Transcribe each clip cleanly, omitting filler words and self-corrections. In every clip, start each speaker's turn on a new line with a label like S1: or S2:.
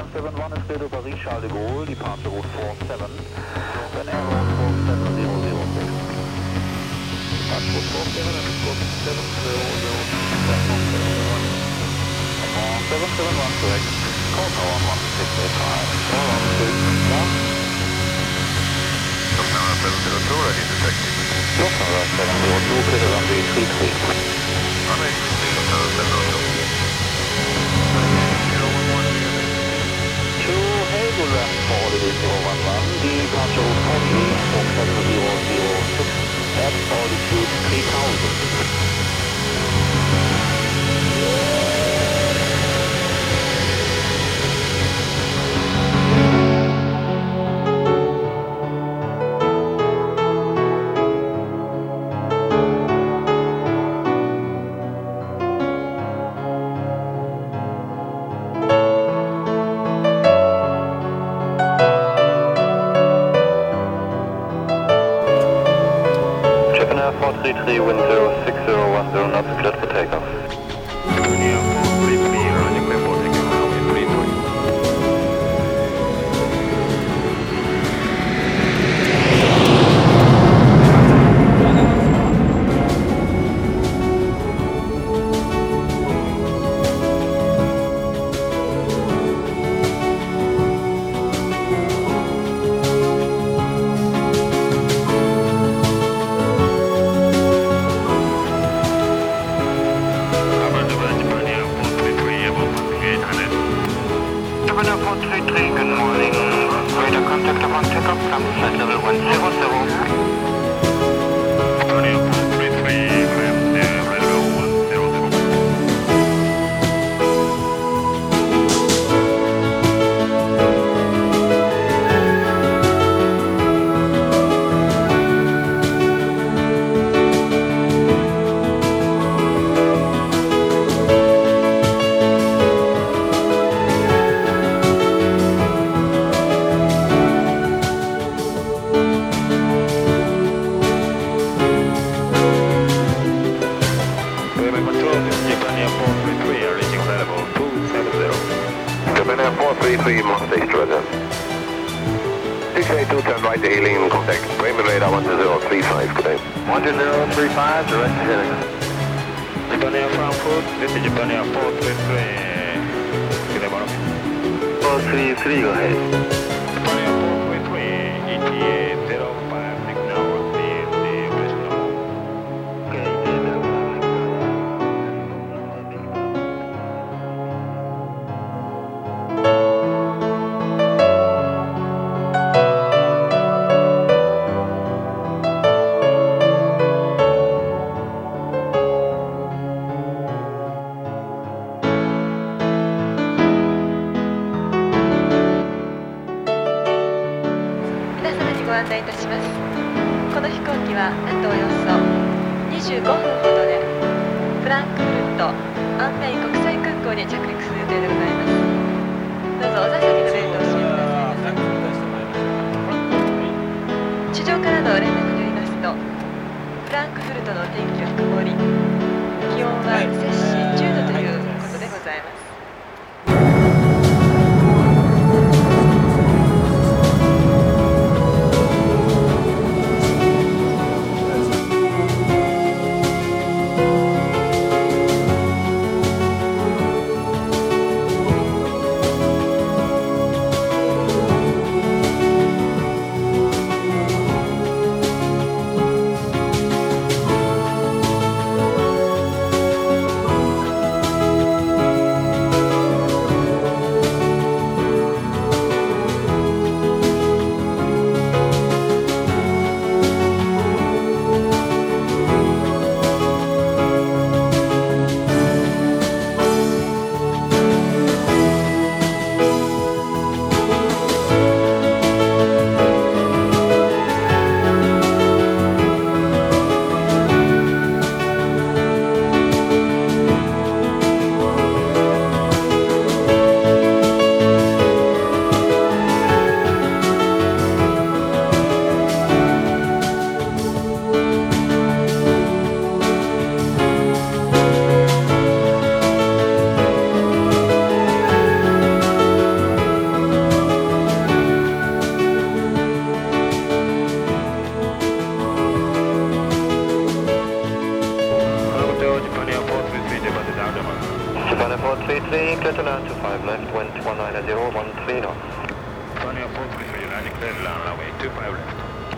S1: 171 is clear to Paris Charles de Gaulle, departure route 47, then air route 47006. Departure route 47 and route 771 correct. Call tower 1685. Call on 1. Lufthansa 702 ready to taxi. Lufthansa 702 clear to runway 33. Runway 33, Lufthansa 702. Helgoland for holiday 011, departure route 40, 47006, at altitude 3000. Japan Air 433, wind 06010, knots cleared for takeoff. Japan Air 433, running clear for takeoff, runway 33. Good morning. Radar contact upon takeoff from flight level 100. Japan 433, climb flight level 100. Japan Air 433, Monday, Australia. 682, turn right to hailing contact. Bremen radar 1035, good day. 1035, direct to hailing. Japan Air Frankfurt, this is Japan Air 433. Good day, Bono. 433, go ahead. Japan Air 433, ETA 056 now, CST, operational. Okay,
S2: ご案内いたします。この飛行機はあとおよそ25分ほどでフランクフルトアンメイン国際空港に着陸する予定でございます。どうぞお座席のベルトを閉めてくださいませ。地上からの連絡によりますと、フランクフルトの天気は曇り、気温は摂氏10度ということでございます。
S1: Japan Air 433, clear to land 25 left, wind 190, 13 knots. Japan Air 433, landing clear to land, runway 25 left.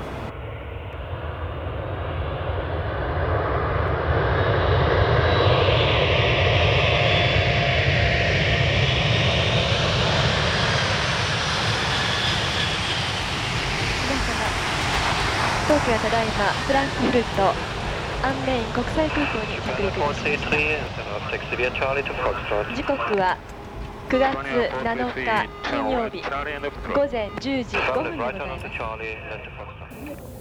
S2: 当機はただいまフランクフルトアンメイン国際空港に着陸です。時刻は9月7日金曜日午前10時5分でございます。